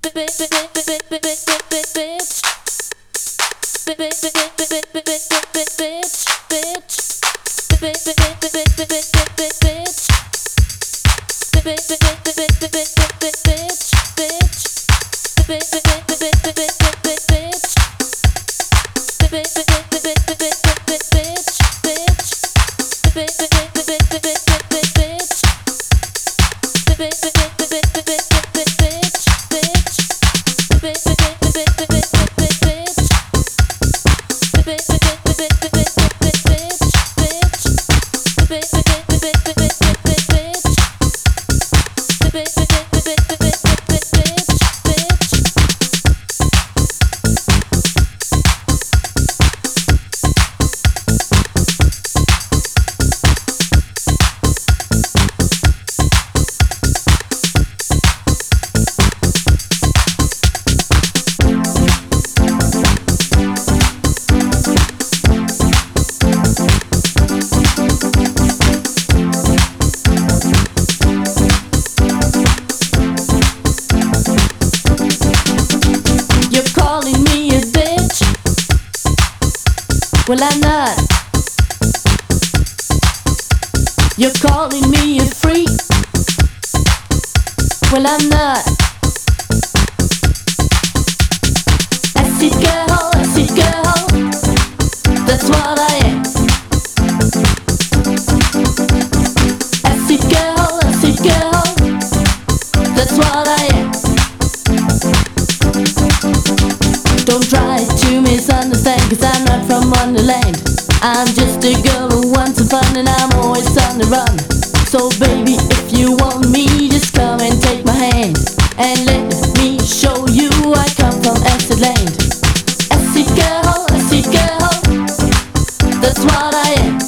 Well, I'm not. You're calling me a freak. Well, I'm not. Acid girl, that's what I am. Acid girl, that's what I am. Don't try to misunderstand, 'cause I'm not from Wonderland. I'm just a girl who wants some fun, and I'm always on the run. So baby, if you want me, just come and take my hand, and let me show you I come from Acid Land. Acid girl, that's what I am.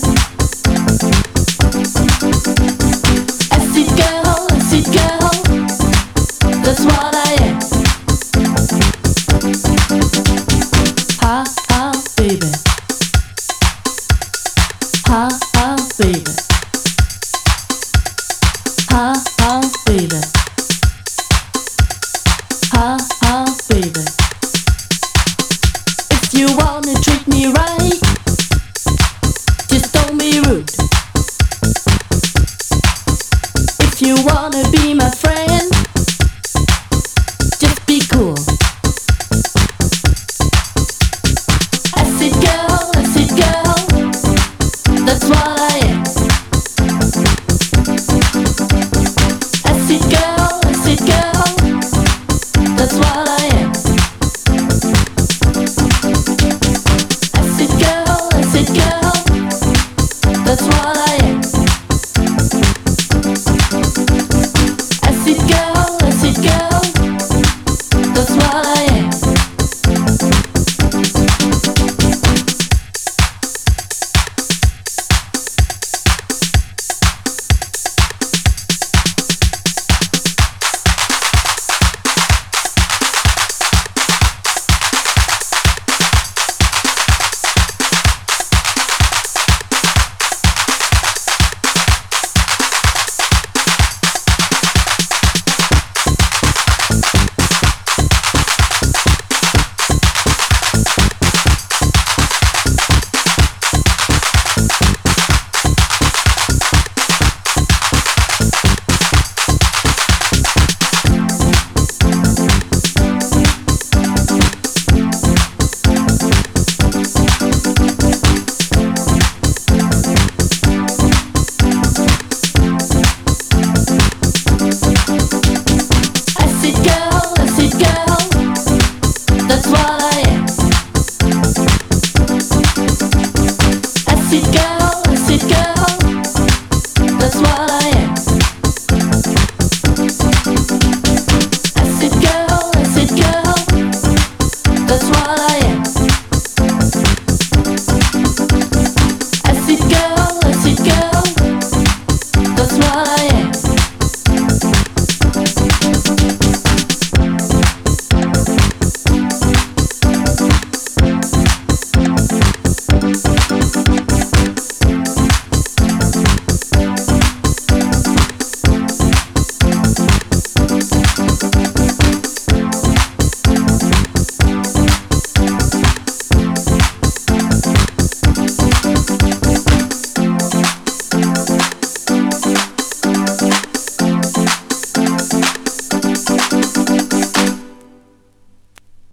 Acid girl, that's what I am. Ha ha baby, ha ha baby, ha ha baby, ha ha baby. If you wanna treat me right, just don't be rude. If you wanna be my friend,